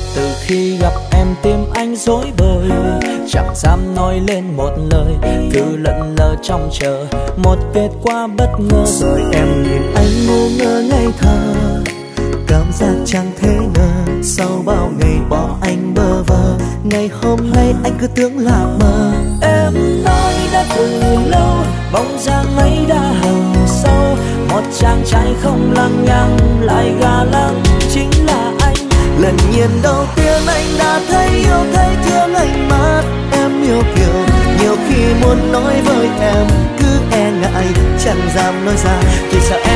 Từ khi gặp em tim anh rối bời, chẳng dám nói lên một lời, cứ lẫn lờ trong chờ một kết quả bất ngờ. Rồi em nhìn anh ngu ngơ ngây thơ, cảm giác chẳng thể ngờ sau bao ngày bỏ anh bơ vơ, ngày hôm nay anh cứ tưởng là mơ. Em nói đã từ lâu, bóng dáng ấy đã hằn sâu, một chàng trai không lăng nhăng lại ga lăng chính là anh. Lần nhìn đầu tiên anh đã thấy yêu, thấy thương anh mắt em yêu kiều. Nhiều khi muốn nói với em cứ e ngại chẳng dám nói ra, vì sợ